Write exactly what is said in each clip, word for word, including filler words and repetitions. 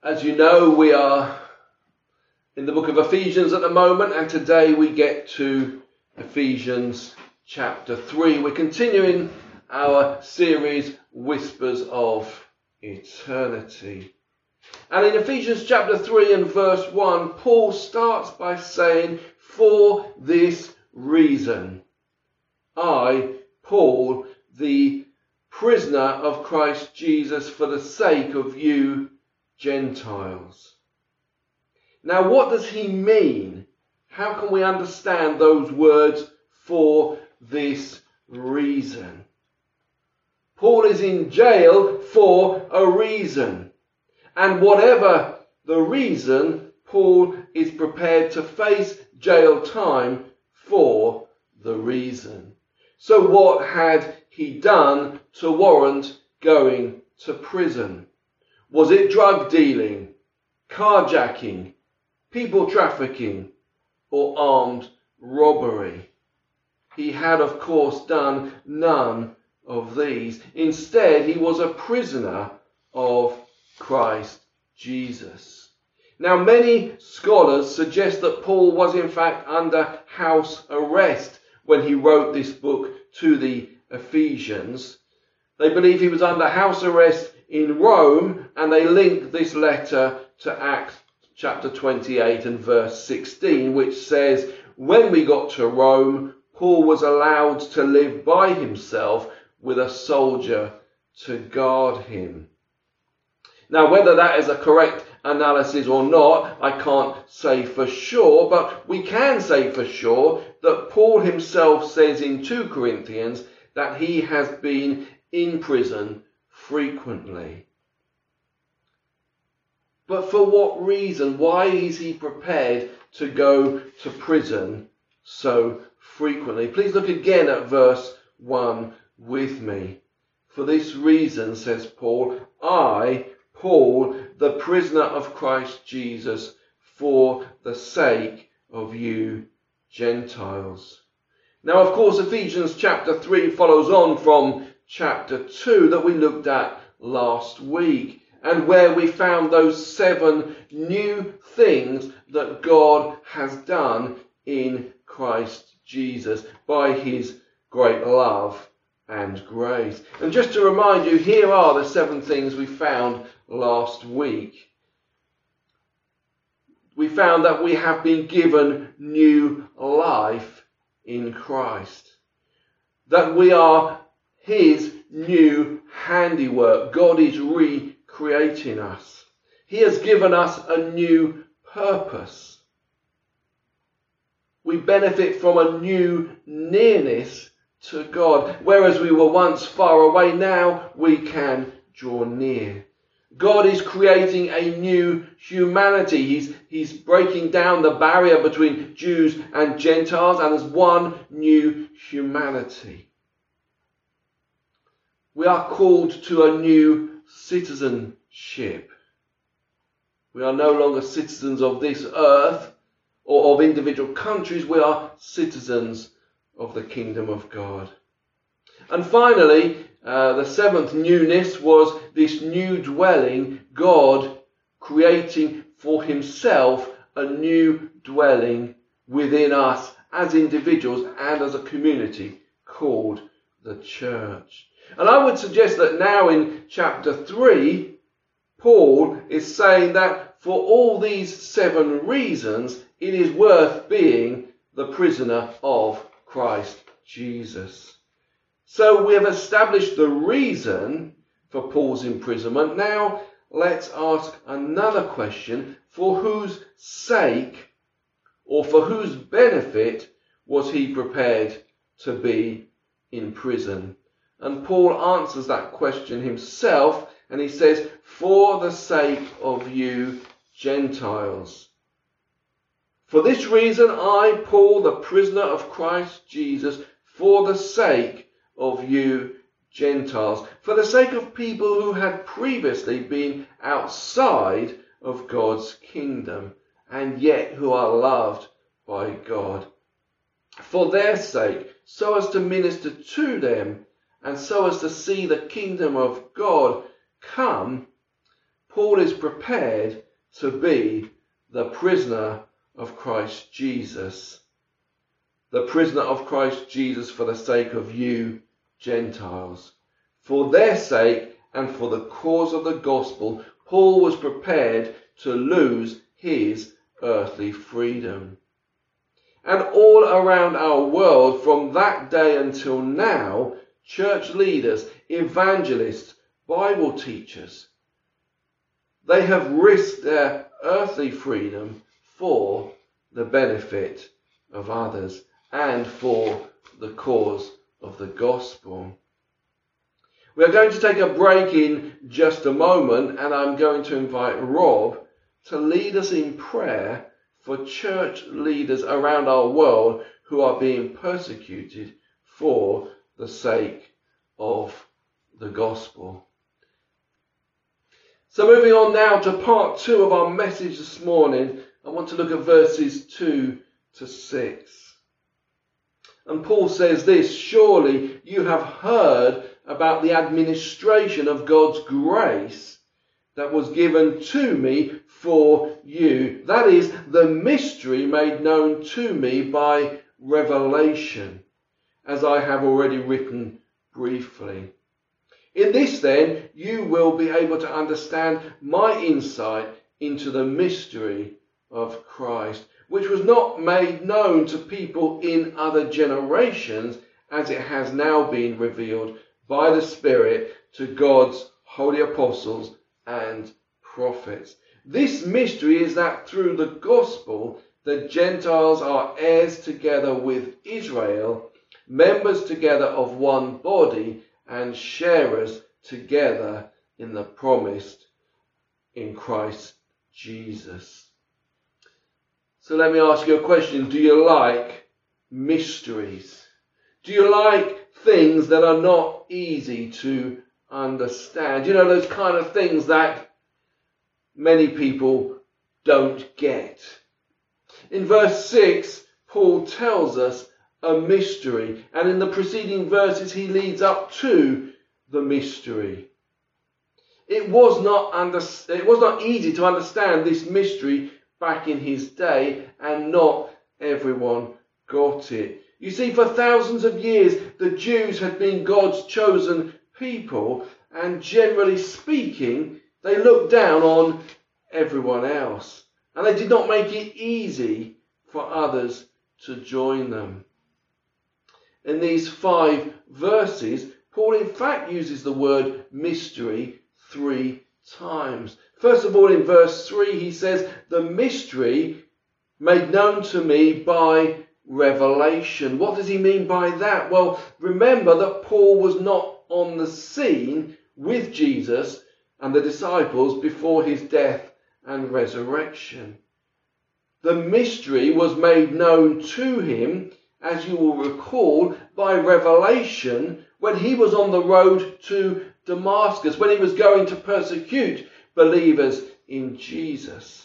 As you know, we are in the book of Ephesians at the moment, and today we get to Ephesians chapter three. We're continuing our series, Whispers of Eternity. And in Ephesians chapter three and verse one, Paul starts by saying, "For this reason, I, Paul, the prisoner of Christ Jesus, for the sake of you Gentiles." Now, what does he mean? How can we understand those words, "for this reason"? Paul is in jail for a reason. And whatever the reason, Paul is prepared to face jail time for the reason. So what had he done to warrant going to prison? Was it drug dealing, carjacking, people trafficking, or armed robbery? He had, of course, done none of these. Instead, he was a prisoner of Christ Jesus. Now, many scholars suggest that Paul was in fact under house arrest when he wrote this book to the Ephesians. They believe he was under house arrest in Rome, and they link this letter to Acts chapter twenty-eight and verse sixteen, which says, "When we got to Rome, Paul was allowed to live by himself with a soldier to guard him." Now, whether that is a correct analysis or not, I can't say for sure, but we can say for sure that Paul himself says in two Corinthians that he has been in prison frequently. But for what reason? Why is he prepared to go to prison so frequently? Please look again at verse one with me. "For this reason," says Paul, "I, Paul, the prisoner of Christ Jesus, for the sake of you Gentiles." Now, of course, Ephesians chapter three follows on from chapter two that we looked at last week, and where we found those seven new things that God has done in Christ Jesus by his great love and grace. And just to remind you, here are the seven things we found last week. We found that we have been given new life in Christ, that we are his new handiwork. God is recreating us. He has given us a new purpose. We benefit from a new nearness to God. Whereas we were once far away, now we can draw near. God is creating a new humanity. He's, he's breaking down the barrier between Jews and Gentiles, and there's one new humanity. We are called to a new citizenship. We are no longer citizens of this earth or of individual countries. We are citizens of the kingdom of God. And finally, uh, the seventh newness was this new dwelling, God creating for himself a new dwelling within us as individuals and as a community called the church. And I would suggest that now in chapter three, Paul is saying that for all these seven reasons, it is worth being the prisoner of Christ Jesus. So we have established the reason for Paul's imprisonment. Now let's ask another question. For whose sake or for whose benefit was he prepared to be in prison? And Paul answers that question himself, and he says, "For the sake of you Gentiles. For this reason, I, Paul, the prisoner of Christ Jesus, for the sake of you Gentiles." For the sake of people who had previously been outside of God's kingdom, and yet who are loved by God. For their sake, so as to minister to them, and so as to see the kingdom of God come, Paul is prepared to be the prisoner of Christ Jesus. The prisoner of Christ Jesus for the sake of you Gentiles. For their sake and for the cause of the gospel, Paul was prepared to lose his earthly freedom. And all around our world, from that day until now, church leaders, evangelists, Bible teachers, they have risked their earthly freedom for the benefit of others and for the cause of the gospel. We are going to take a break in just a moment, and I'm going to invite Rob to lead us in prayer for church leaders around our world who are being persecuted for the sake of the gospel. So moving on now to part two of our message this morning, I want to look at verses two to six. And Paul says this, surely you have heard about the administration of God's grace that was given to me for you. That is, the mystery made known to me by revelation, as I have already written briefly. In this then, you will be able to understand my insight into the mystery of Christ, which was not made known to people in other generations, as it has now been revealed by the Spirit to God's holy apostles and prophets. This mystery is that through the gospel, the Gentiles are heirs together with Israel, members together of one body, and sharers together in the promised in Christ Jesus. So let me ask you a question. Do you like mysteries? Do you like things that are not easy to understand? You know, those kind of things that many people don't get. In verse six, Paul tells us a mystery, and in the preceding verses he leads up to the mystery. It was not under, it was not easy to understand this mystery back in his day, and not everyone got it. You see, for thousands of years the Jews had been God's chosen people, and generally speaking they looked down on everyone else, and they did not make it easy for others to join them. In these five verses, Paul in fact uses the word mystery three times. First of all, in verse three, he says, the mystery made known to me by revelation. What does he mean by that? Well, remember that Paul was not on the scene with Jesus and the disciples before his death and resurrection. The mystery was made known to him, as you will recall, by revelation when he was on the road to Damascus, when he was going to persecute believers in Jesus.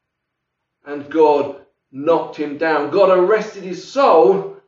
And God knocked him down. God arrested his soul,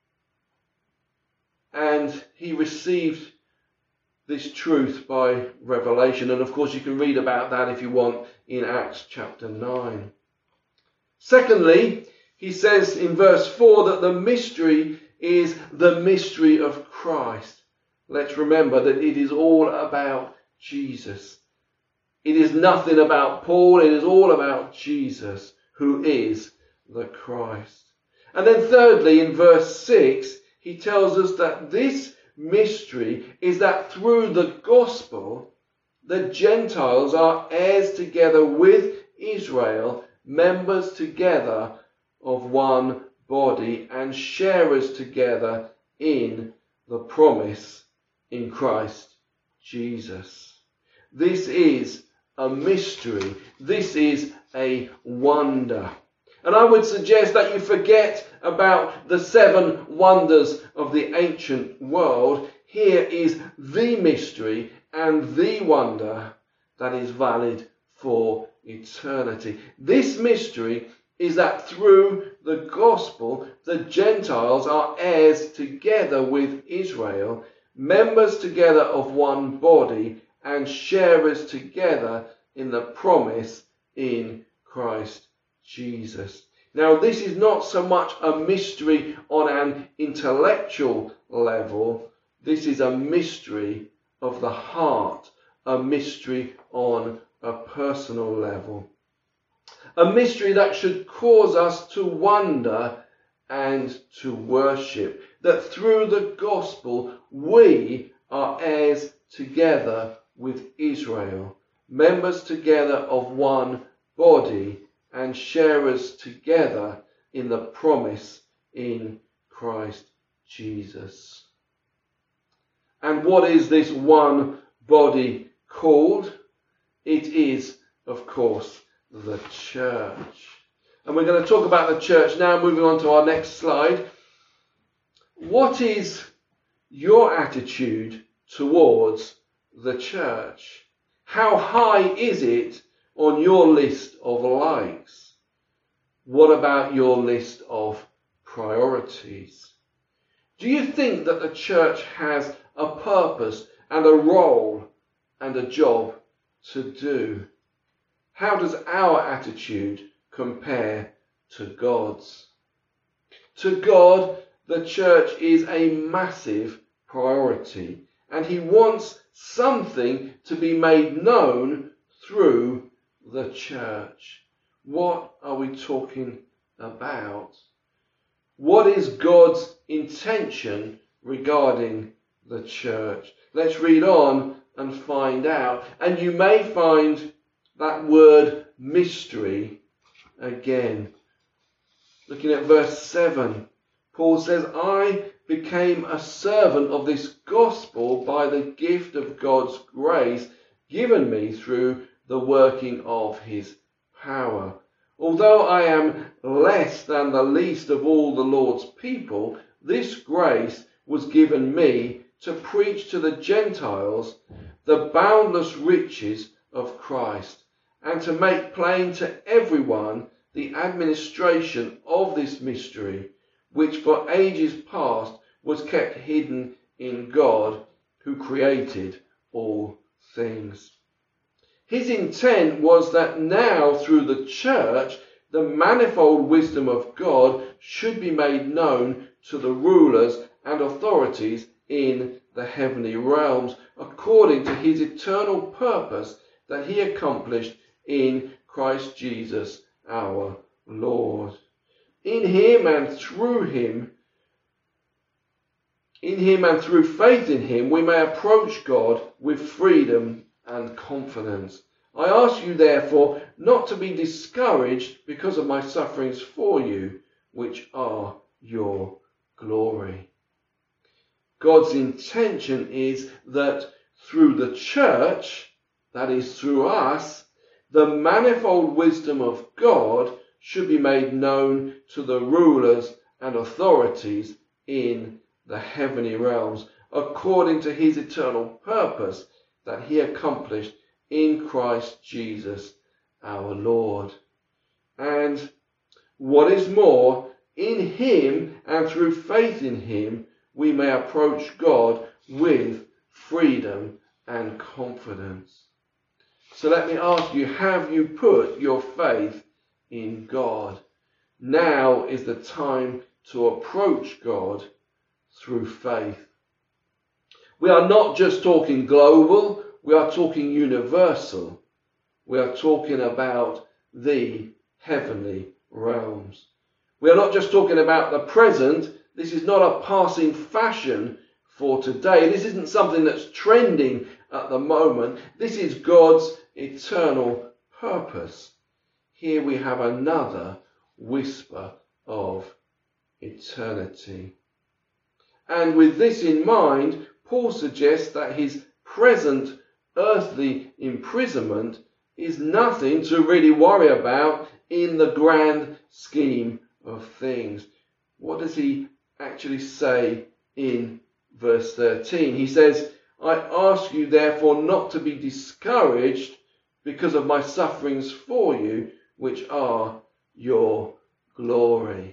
and he received this truth by revelation. And of course you can read about that if you want in Acts chapter nine. Secondly, he says in verse four that the mystery is the mystery of Christ. Let's remember that it is all about Jesus. It is nothing about Paul. It is all about Jesus, who is the Christ. And then thirdly, in verse six, he tells us that this mystery is that through the gospel, the Gentiles are heirs together with Israel, members together of one body, and sharers together in the promise in Christ Jesus. This is a mystery. This is a wonder. And I would suggest that you forget about the seven wonders of the ancient world. Here is the mystery and the wonder that is valid for eternity. This mystery is that through the gospel, the Gentiles are heirs together with Israel, members together of one body, and sharers together in the promise in Christ Jesus. Now, this is not so much a mystery on an intellectual level. This is a mystery of the heart, a mystery on a personal level. A mystery that should cause us to wonder and to worship. That through the gospel we are heirs together with Israel, members together of one body, and sharers together in the promise in Christ Jesus. And what is this one body called? It is, of course, the church. And we're going to talk about the church now, moving on to our next slide. What is your attitude towards the church? How high is it on your list of likes? What about your list of priorities? Do you think that the church has a purpose and a role and a job to do? How does our attitude compare to God's? To God, the church is a massive priority, and he wants something to be made known through the church. What are we talking about? What is God's intention regarding the church? Let's read on and find out. And you may find that word mystery again. Looking at verse seven, Paul says, I became a servant of this gospel by the gift of God's grace given me through the working of his power. Although I am less than the least of all the Lord's people, this grace was given me to preach to the Gentiles the boundless riches of Christ, and to make plain to everyone the administration of this mystery, which for ages past was kept hidden in God, who created all things. His intent was that now, through the church, the manifold wisdom of God should be made known to the rulers and authorities in the heavenly realms, according to his eternal purpose that he accomplished in Christ Jesus our Lord. In him and through him, in him and through faith in him, we may approach God with freedom and confidence. I ask you, therefore, not to be discouraged because of my sufferings for you, which are your glory. God's intention is that through the church, that is through us, the manifold wisdom of God should be made known to the rulers and authorities in the heavenly realms, according to his eternal purpose that he accomplished in Christ Jesus our Lord. And what is more, in him and through faith in him, we may approach God with freedom and confidence. So let me ask you, have you put your faith in God? Now is the time to approach God through faith. We are not just talking global, we are talking universal. We are talking about the heavenly realms. We are not just talking about the present. This is not a passing fashion for today. This isn't something that's trending at the moment. This is God's eternal purpose. Here we have another whisper of eternity. And with this in mind, Paul suggests that his present earthly imprisonment is nothing to really worry about in the grand scheme of things. What does he actually say in verse thirteen? He says, I ask you therefore not to be discouraged because of my sufferings for you, which are your glory.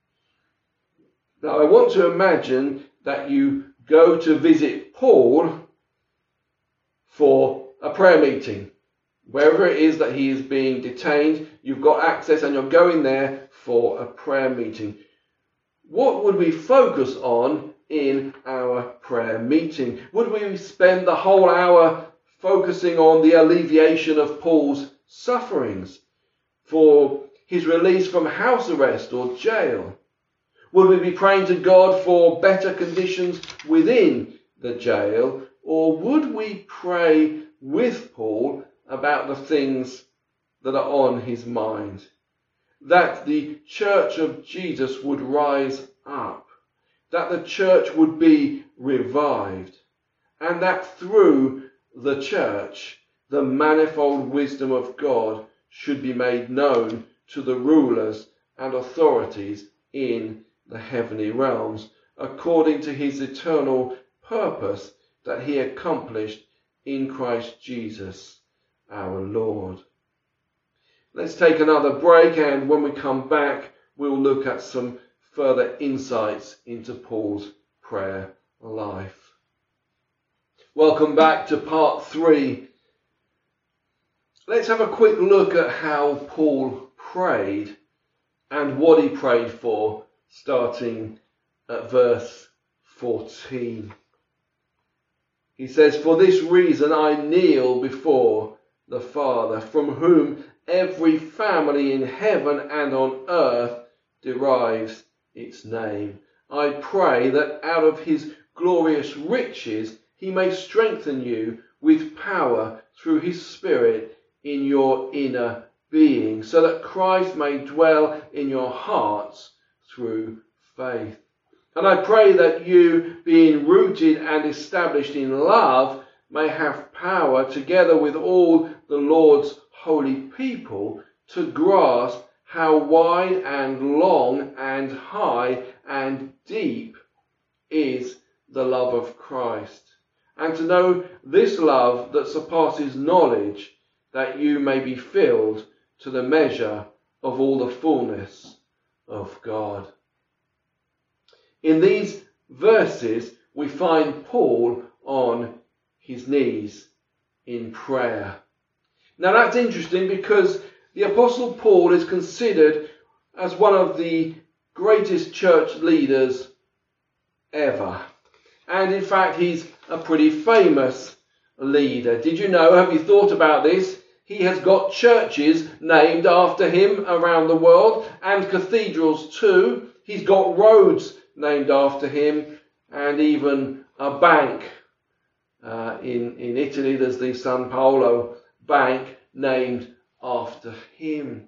Now I want to imagine that you go to visit Paul for a prayer meeting. Wherever it is that he is being detained, you've got access and you're going there for a prayer meeting. What would we focus on in our prayer meeting? Would we spend the whole hour focusing on the alleviation of Paul's sufferings, for his release from house arrest or jail? Would we be praying to God for better conditions within the jail? Or would we pray with Paul about the things that are on his mind? That the church of Jesus would rise up, that the church would be revived, and that through the church the manifold wisdom of God should be made known to the rulers and authorities in the heavenly realms, according to his eternal purpose that he accomplished in Christ Jesus our Lord. Let's take another break, and when we come back, we'll look at some further insights into Paul's prayer life. Welcome back to part three. Let's have a quick look at how Paul prayed and what he prayed for, starting at verse fourteen. He says, "For this reason I kneel before the Father, from whom every family in heaven and on earth derives its name. I pray that out of his glorious riches he may strengthen you with power through his Spirit in your inner being, so that Christ may dwell in your hearts through faith. And I pray that you, being rooted and established in love, may have power, together with all the Lord's holy people, to grasp how wide and long and high and deep is the love of Christ, and to know this love that surpasses knowledge, that you may be filled to the measure of all the fullness of God." In these verses, we find Paul on his knees in prayer. Now that's interesting, because the Apostle Paul is considered as one of the greatest church leaders ever. And in fact, he's a pretty famous leader. Did you know, have you thought about this? He has got churches named after him around the world, and cathedrals too. He's got roads named after him, and even a bank. Uh, in, in Italy, there's the San Paolo Bank named after him.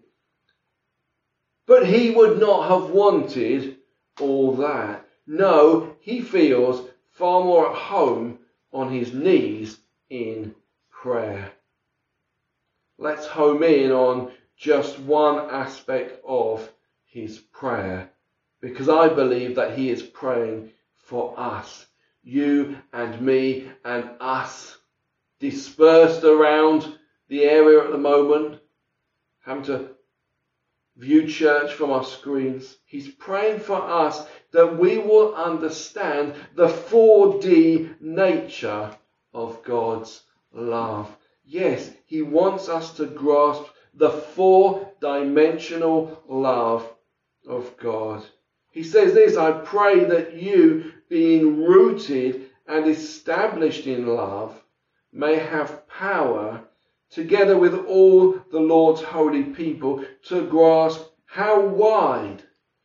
But he would not have wanted all that. No, he feels far more at home on his knees in prayer. Let's home in on just one aspect of his prayer, because I believe that he is praying for us, you and me and us, dispersed around the area at the moment, having to view church from our screens. He's praying for us that we will understand the four D nature of God's love. Yes, he wants us to grasp the four-dimensional love of God. He says this, "I pray that you, being rooted and established in love, may have power, together with all the Lord's holy people, to grasp how wide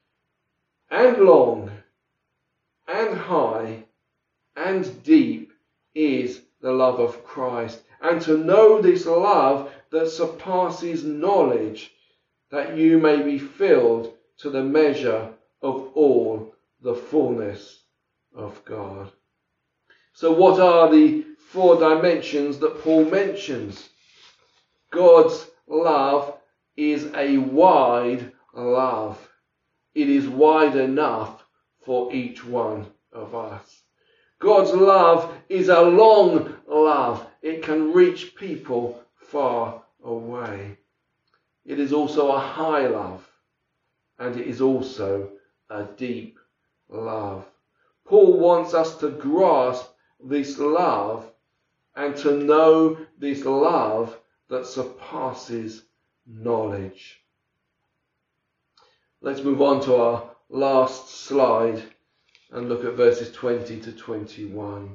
and long and high and deep is the love of Christ, and to know this love that surpasses knowledge, that you may be filled to the measure of all the fullness of God." So what are the four dimensions that Paul mentions? God's love is a wide love. It is wide enough for each one of us. God's love is a long love. It can reach people far away. It is also a high love, and it is also a deep love. Paul wants us to grasp this love and to know this love that surpasses knowledge. Let's move on to our last slide and look at verses twenty to twenty-one.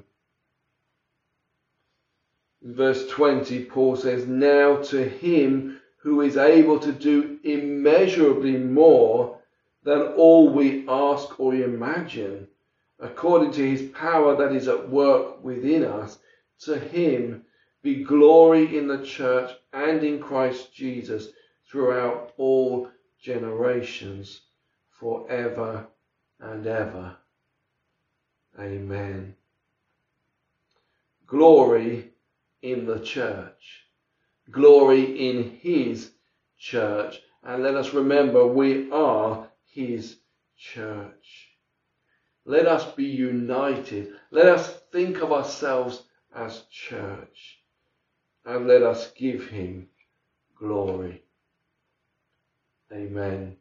In verse twenty, Paul says, "Now to him who is able to do immeasurably more than all we ask or imagine, according to his power that is at work within us, to him be glory in the church and in Christ Jesus throughout all generations, forever and ever. Amen." Glory in the church. Glory in his church. And let us remember, we are his church. Let us be united. Let us think of ourselves as church. And let us give him glory. Amen.